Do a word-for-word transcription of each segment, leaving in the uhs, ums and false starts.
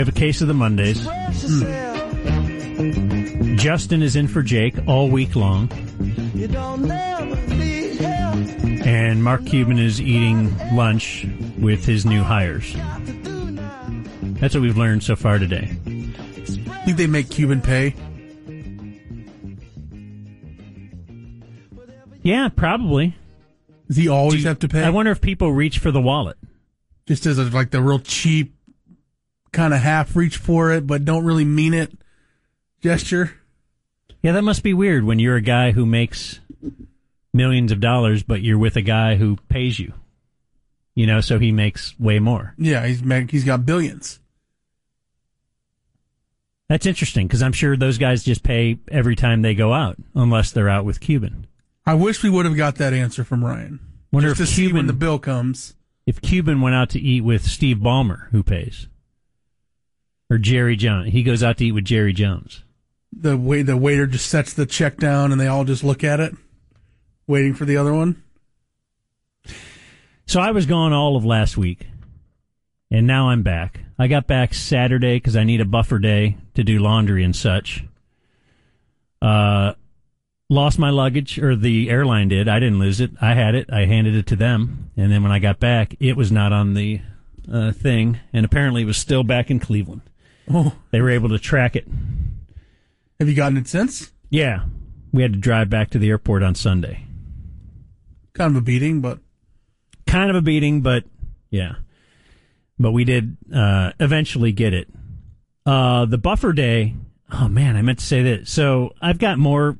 have a case of the Mondays. Mm. Justin is in for Jake all week long. And Mark Cuban is eating lunch with his new hires. That's what we've learned so far today. Think they make Cuban pay? Yeah, probably. Does he always you, have to pay? I wonder if people reach for the wallet. Just as a, like the real cheap, kind of half reach for it, but don't really mean it gesture. Yeah, that must be weird when you're a guy who makes millions of dollars, but you're with a guy who pays you. You know, so he makes way more. Yeah, he's he's got billions. That's interesting, because I'm sure those guys just pay every time they go out, unless they're out with Cuban. I wish we would have got that answer from Ryan. Wonder just if to Cuban, see when the bill comes. If Cuban went out to eat with Steve Ballmer, who pays? Or Jerry Jones. He goes out to eat with Jerry Jones. The way the waiter just sets the check down and they all just look at it, waiting for the other one. So I was gone all of last week, and now I'm back. I got back Saturday because I need a buffer day to do laundry and such. Uh, lost my luggage, or the airline did. I didn't lose it. I had it. I handed it to them, and then when I got back, it was not on the uh, thing, and apparently it was still back in Cleveland. Oh, they were able to track it. Have you gotten it since? Yeah, we had to drive back to the airport on Sunday. Kind of a beating, but kind of a beating, but yeah. But we did uh, eventually get it. Uh, the buffer day, oh man, I meant to say that. So I've got more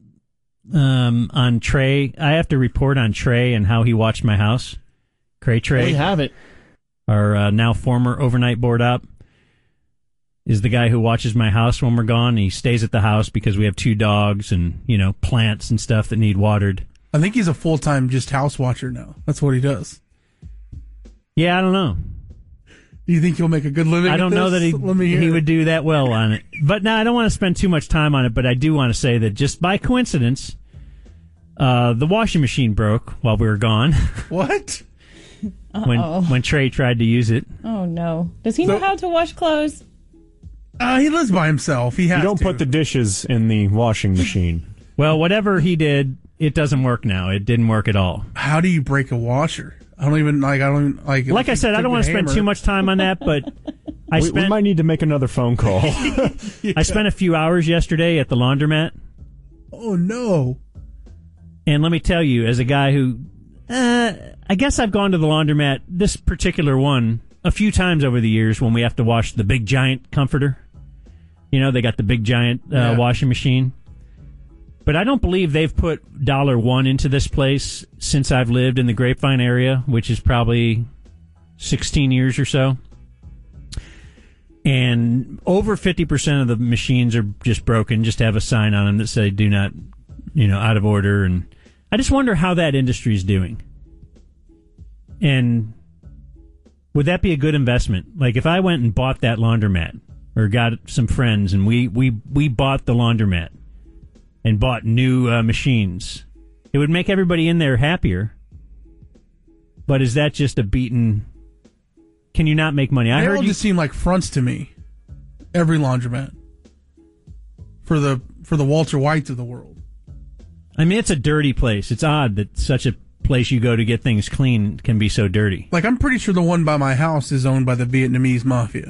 um, on Trey. I have to report on Trey and how he watched my house. Cray Trey. We have it. Our uh, now former overnight board op is the guy who watches my house when we're gone. He stays at the house because we have two dogs and, you know, plants and stuff that need watered. I think he's a full-time just house watcher now. That's what he does. Yeah, I don't know. Do you think he'll make a good living? I don't at know this? that he Let me hear he it. would do that well on it. But now I don't want to spend too much time on it, but I do want to say that just by coincidence, uh, the washing machine broke while we were gone. What? when when Trey tried to use it. Oh, no. Does he know So- how to wash clothes? Uh, he lives by himself. He has You don't to. put the dishes in the washing machine. Well, whatever he did, it doesn't work now. It didn't work at all. How do you break a washer? I don't even like. I don't even, like. Like I said, I don't want to spend too much time on that, but I we, spent we might need to make another phone call. Yeah. I spent a few hours yesterday at the laundromat. Oh no! And let me tell you, as a guy who, uh, I guess I've gone to the laundromat, this particular one, a few times over the years when we have to wash the big giant comforter. You know, they got the big giant uh, Yeah. washing machine. But I don't believe they've put dollar one into this place since I've lived in the Grapevine area, which is probably sixteen years or so. And over fifty percent of the machines are just broken, just have a sign on them that say do not, you know, out of order. And I just wonder how that industry is doing. And would that be a good investment? Like if I went and bought that laundromat or got some friends and we, we, we bought the laundromat and bought new uh, machines, it would make everybody in there happier. But is that just a beaten... Can you not make money? I They heard all you... just seem like fronts to me. Every laundromat for the for the Walter Whites of the world. I mean, it's a dirty place. It's odd that such a place you go to get things clean can be so dirty. Like I'm pretty sure the one by my house is owned by the Vietnamese mafia.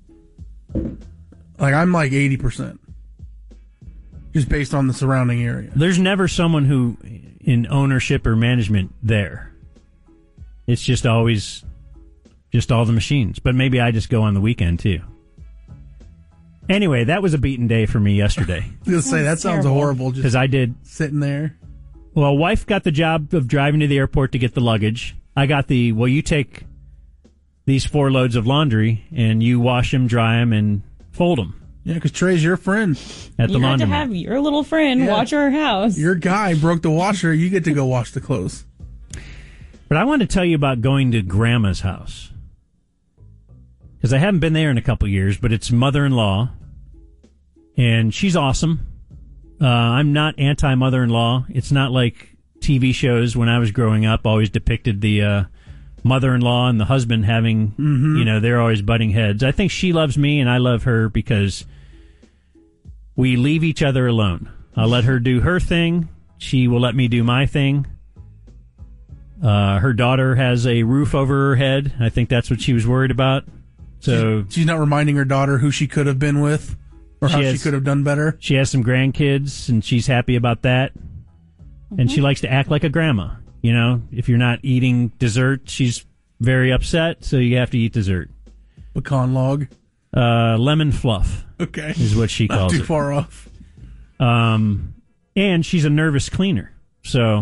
Like I'm like eighty percent, just based on the surrounding area. There's never someone who in ownership or management there. It's just always just all the machines. But maybe I just go on the weekend too. Anyway, that was a beaten day for me yesterday. I was gonna say that sounds terrible. horrible. Because Just I did. sitting there. Well, wife got the job of driving to the airport to get the luggage. I got the, well, you take these four loads of laundry and you wash them, dry them, and fold them Yeah, because Trey's your friend. at the You had to laundromat. have your little friend Yeah. watch our house. Your guy broke the washer. You get to go wash the clothes. But I wanted to tell you about going to Grandma's house. Because I haven't been there in a couple years, but it's mother-in-law. And she's awesome. Uh, I'm not anti-mother-in-law. It's not like T V shows when I was growing up always depicted the uh, mother-in-law and the husband having, mm-hmm. you know, they're always butting heads. I think she loves me and I love her because we leave each other alone. I'll let her do her thing. She will let me do my thing. Uh, her daughter has a roof over her head. I think that's what she was worried about. So she's, she's not reminding her daughter who she could have been with or how she, has, she could have done better. She has some grandkids, and she's happy about that. Mm-hmm. And she likes to act like a grandma. You know, if you're not eating dessert, she's very upset, so you have to eat dessert. Pecan log? Uh, lemon fluff. Okay. Is what she calls it. Not too far off. Um, and she's a nervous cleaner. So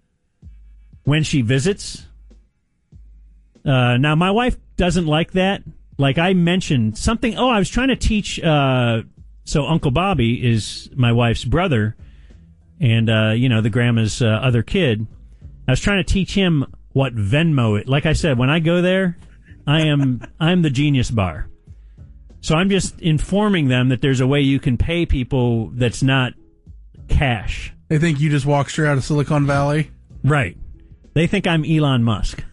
when she visits, uh, now my wife doesn't like that. Like I mentioned something. Oh, I was trying to teach. Uh, so Uncle Bobby is my wife's brother, and uh, you know the grandma's uh, other kid. I was trying to teach him what Venmo is. Like I said, when I go there, I am I'm the genius bar. So I'm just informing them that there's a way you can pay people that's not cash. They think you just walked straight out of Silicon Valley? Right. They think I'm Elon Musk.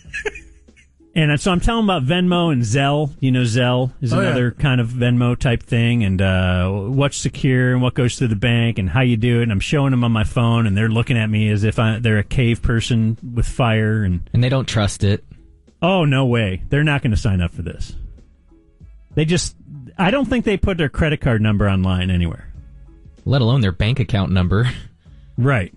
And so I'm telling them about Venmo and Zelle. You know, Zelle is oh, another yeah. kind of Venmo type thing, and uh, what's secure and what goes through the bank and how you do it. And I'm showing them on my phone, and they're looking at me as if I, they're a cave person with fire. And, and they don't trust it. Oh, no way. They're not going to sign up for this. They just, I don't think they put their credit card number online anywhere. Let alone their bank account number. Right.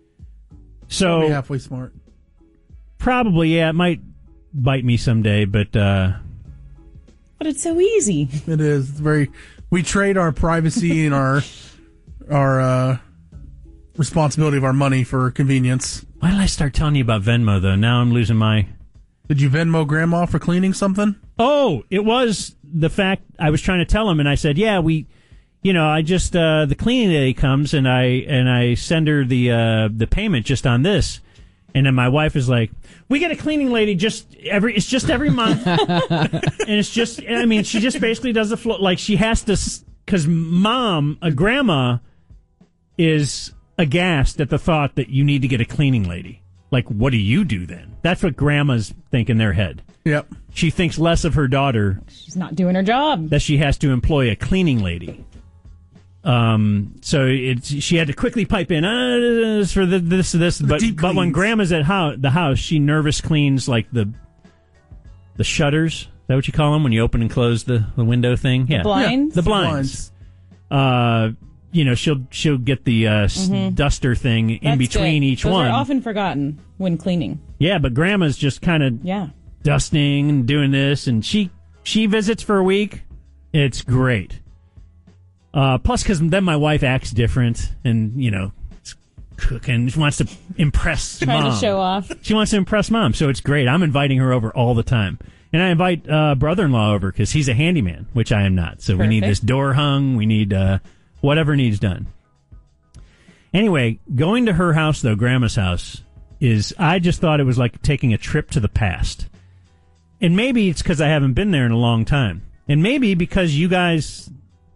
So Probably halfway smart. Probably, yeah. It might bite me someday, but uh, but it's so easy. It is it's very. We trade our privacy and our our uh, responsibility of our money for convenience. Why did I start telling you about Venmo though? Now I'm losing my. Did you Venmo Grandma for cleaning something? Oh, it was the fact I was trying to tell him, and I said, "Yeah, we." You know, I just uh, the cleaning lady comes and I and I send her the uh, the payment just on this, and then my wife is like, "We get a cleaning lady just every it's just every month," and it's just I mean she just basically does the floor like she has to because mom a grandma is aghast at the thought that you need to get a cleaning lady. Like, what do you do then? That's what grandmas think in their head. Yep. She thinks less of her daughter. She's not doing her job. That she has to employ a cleaning lady. Um, so it's, she had to quickly pipe in, uh, for the, this, this, but, but when grandma's at ho- the house, she nervous cleans like the, the shutters. Is that what you call them when you open and close the, the window thing? Yeah. The blinds? Yeah, the blinds. Uh, you know, she'll, she'll get the, uh, mm-hmm. duster thing in That's between good. each Those one. Those are often forgotten when cleaning. Yeah, but grandma's just kind of yeah. dusting and doing this, and she, she visits for a week. It's great. Uh, plus, because then my wife acts different and, you know, cooking. She wants to impress Trying mom. to show off. She wants to impress mom, so it's great. I'm inviting her over all the time. And I invite uh, brother-in-law over because he's a handyman, which I am not. So Perfect. We need this door hung. We need uh, whatever needs done. Anyway, going to her house, though, Grandma's house, is I just thought it was like taking a trip to the past. And maybe it's because I haven't been there in a long time. And maybe because you guys...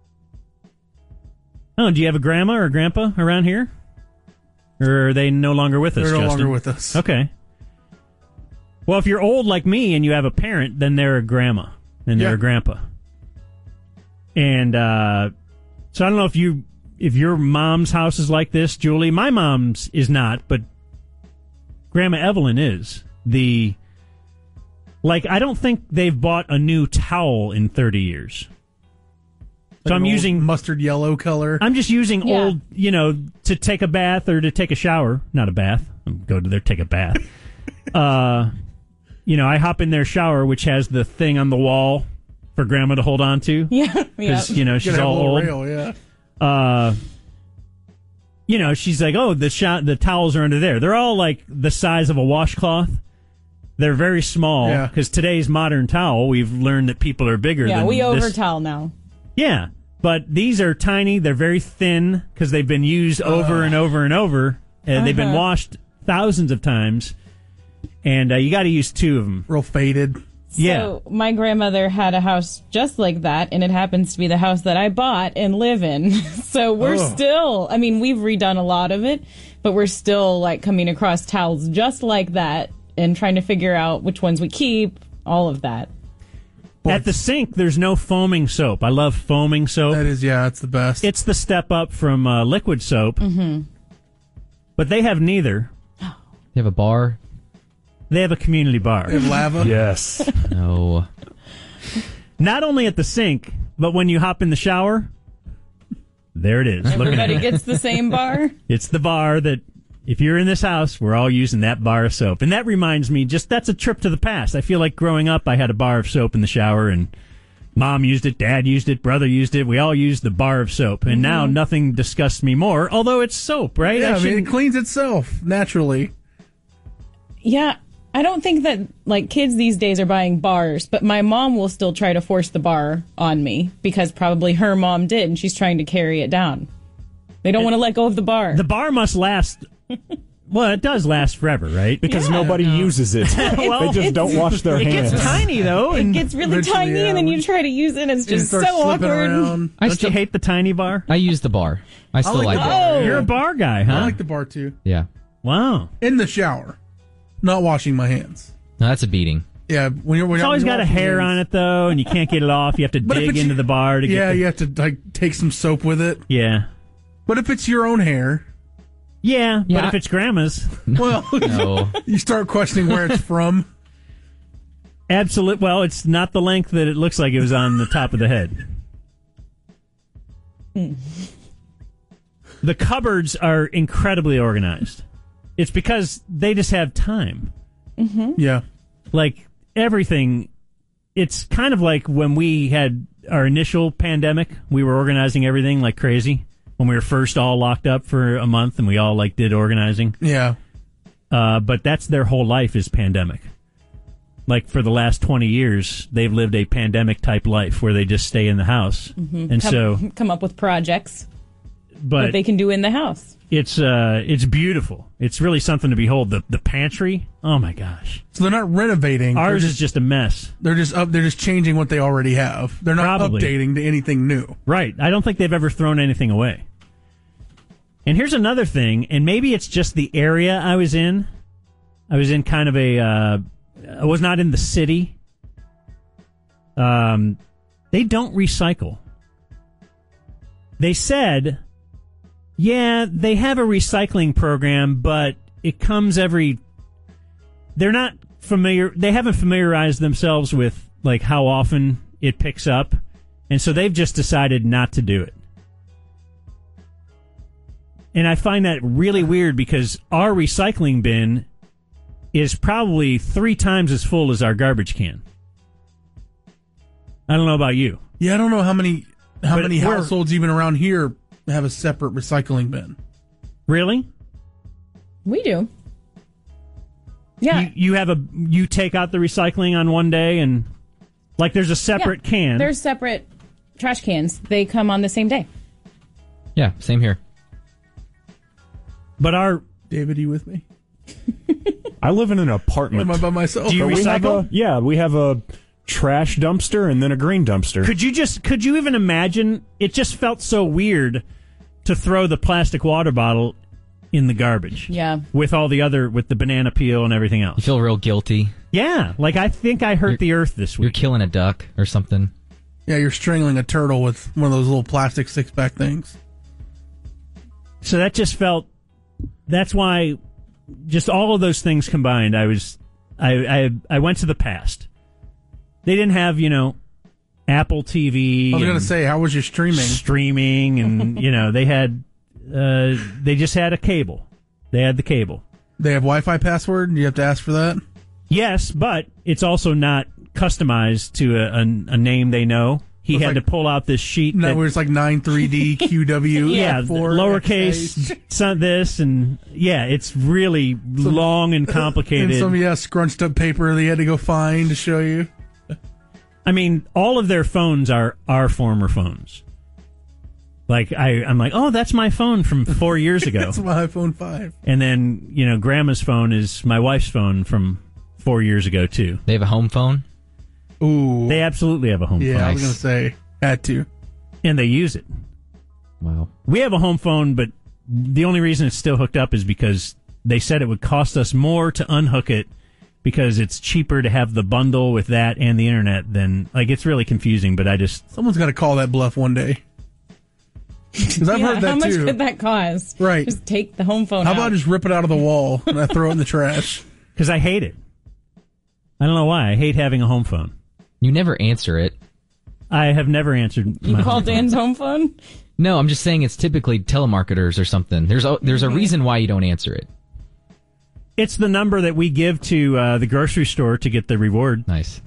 Oh, do you have a grandma or a grandpa around here? Or are they no longer with us, They're no Justin? longer with us. Okay. Well, if you're old like me and you have a parent, then they're a grandma and they're yeah. a grandpa. And uh, so I don't know if you if your mom's house is like this, Julie. My mom's is not, but Grandma Evelyn is. The like I don't think they've bought a new towel in thirty years. So Like I'm using mustard yellow color. I'm just using Yeah. old, you know, to take a bath or to take a shower. Not a bath. Go to there, take a bath. uh, you know, I hop in their shower, which has the thing on the wall for Grandma to hold on to. Yeah, yeah. Because, you know, she's Gonna have all a little old. rail, yeah. Uh, you know, she's like, oh, the sho- the towels are under there. They're all like the size of a washcloth. They're very small. Yeah. Because today's modern towel, we've learned that people are bigger Yeah, than we over this. towel now. Yeah, but these are tiny. They're very thin because they've been used over uh. and over and over. And uh-huh. They've been washed thousands of times. And uh, you got to use two of them. Real faded. Yeah. So my grandmother had a house just like that, and it happens to be the house that I bought and live in. So we're oh. still, I mean, we've redone a lot of it, but we're still like coming across towels just like that and trying to figure out which ones we keep, all of that. At the sink, there's no foaming soap. I love foaming soap. That is, yeah, it's the best. It's the step up from uh, liquid soap. Mm-hmm. But they have neither. You have a bar? They have a community bar. They have lava. Yes. No. Not only at the sink, but when you hop in the shower, there it is. Look at Everybody it. gets the same bar. It's the bar that, if you're in this house, we're all using that bar of soap. And that reminds me, just that's a trip to the past. I feel like growing up, I had a bar of soap in the shower, and Mom used it, Dad used it, brother used it. We all used the bar of soap. And now nothing disgusts me more, although it's soap, right? Yeah, I, mean, shouldn't- it cleans itself naturally. Yeah, I don't think that like kids these days are buying bars, but my mom will still try to force the bar on me because probably her mom did, and she's trying to carry it down. They don't want to let go of the bar. The bar must last. Well, it does last forever, right? Because Yeah. nobody uses it. Well, they just don't wash their It hands. gets tiny, though. it And gets really Eventually, tiny, yeah, and then you when- try to use it, and it's You just start so slipping awkward. around. I don't still you hate the tiny bar? I use the bar. I still like like, the it. bar. Oh, You're a bar guy, huh? I like the bar too. Yeah. Wow. In the shower, not washing my hands. No, that's a beating. Yeah, when you're when It's you're- always when you're got a washing hair your on hands. it, though, and you can't get it off. You have to But if dig it's- into the bar to get Yeah, the... you have to like take some soap with it. Yeah. But if it's your own hair, Yeah, Yeah, but if I- it's grandma's, well, No. you start questioning where it's from. absolute. Well, it's not the length that it looks like it was on the top of the head. The cupboards are incredibly organized. It's because they just have time. Yeah, Like, everything, it's kind of like when we had our initial pandemic, we were organizing everything like crazy. When we were first all locked up for a month and we all like did organizing. yeah. Uh, but that's their whole life is pandemic. Like for the last twenty years, they've lived a pandemic type life where they just stay in the house. And come, so, come up with projects but that they can do in the house. it's, uh, it's beautiful. It's really something to behold. The, the pantry. Oh my gosh. So they're not renovating. Ours they're is just, just a mess. they're just up. They're just changing what they already have. They're not Probably. updating to anything new. Right. I don't think they've ever thrown anything away. And here's another thing, and maybe it's just the area I was in. I was in kind of a, uh, I was not in the city. Um, they don't recycle. They said, yeah, they have a recycling program, but it comes every, they're not familiar, they haven't familiarized themselves with, like, how often it picks up, and so they've just decided not to do it. And I find that really weird because our recycling bin is probably three times as full as our garbage can. I don't know about you. Yeah, I don't know how many how But many we're- households even around here have a separate recycling bin. Really? We do. Yeah. You, you have a you take out the recycling on one day and like there's a separate Yeah. can. There's separate trash cans. They come on the same day. Yeah, same here. but our David, you with me? I live in an Or apartment. am I by myself? Do you But we have recycle? a, yeah, we have a trash dumpster and then a green dumpster. could you just could you even imagine? It just felt so weird to throw the plastic water bottle in the garbage. Yeah. With all the other with the banana peel and everything You else. feel real guilty. Yeah, like I think I hurt You're- the earth this You're week. killing a duck or something. Yeah, you're strangling a turtle with one of those little plastic six pack things. So that just felt. That's why, just all of those things combined, I was, I, I, I went to the past. They didn't have, you know, Apple T V. I was and gonna say, how was your streaming? streaming, and you know, they had, uh, they just had a cable. They had the cable. They have Wi-Fi password. You have to ask for that. Yes, but it's also not customized to a, a, a name they know. He It's had like- to pull out this sheet. No, that, where it's like nine three D Q W. yeah, four lowercase, some this, and yeah, it's really long and complicated. and some yeah scrunched up paper they had to go find to show you. I mean, all of their phones are our former phones. Like I, I'm like, oh, that's my phone from four years ago, That's my iPhone five. and then you know, Grandma's phone is my wife's phone from four years ago too. They have a home phone. Ooh, They absolutely have a home yeah, phone, I was Nice. gonna say had to. and they use it. Wow. We have a home phone, but the only reason it's still hooked up is because they said it would cost us more to unhook it because it's cheaper to have the bundle with that and the internet than, like, it's really confusing, but I just... Someone's got to call that bluff one day. Because I've yeah, heard that how much too. could that cost? Right. Just take the home phone How out. about just rip it out of the wall and I throw it in the trash? Because I hate it. I don't know why. I hate having a home phone. You never answer it. I have never answered You my call home phone. Dan's home phone? No, I'm just saying it's typically telemarketers or something. There's a, there's a reason why you don't answer it. It's the number that we give to uh, the grocery store to get the reward. Nice.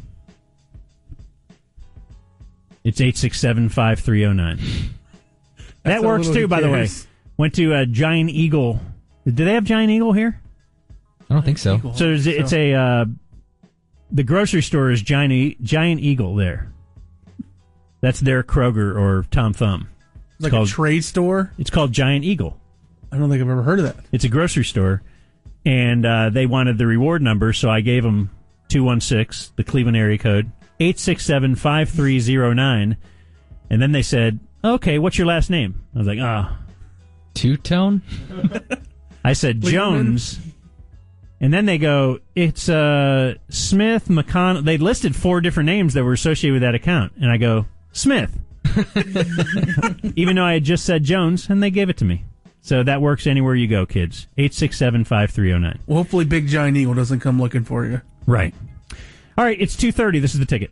It's eight six seven, five three zero nine. That how works little too, he by the way. cares. Went to uh, Giant Eagle. Do they have Giant Eagle here? I don't think so. Eagle. So there's, it's a uh, the grocery store is Giant e- Giant Eagle there. That's their Kroger or Tom Thumb. Like called- a trade store? It's called Giant Eagle. I don't think I've ever heard of that. It's a grocery store, and uh, they wanted the reward number, so I gave them two one six, the Cleveland area code, eight six seven, five three zero nine, and then they said, "Okay, what's your last name?" I was like, "Ah." Two-tone? I said Lieberman? Jones, and then they go, "It's uh, Smith McConnell." They listed four different names that were associated with that account, and I go, "Smith," even though I had just said Jones, and they gave it to me. So that works anywhere you go, kids. eight six seven, five three zero nine. Well, hopefully Big Giant Eagle doesn't come looking for you. Right. All right, it's two thirty. This is The Ticket.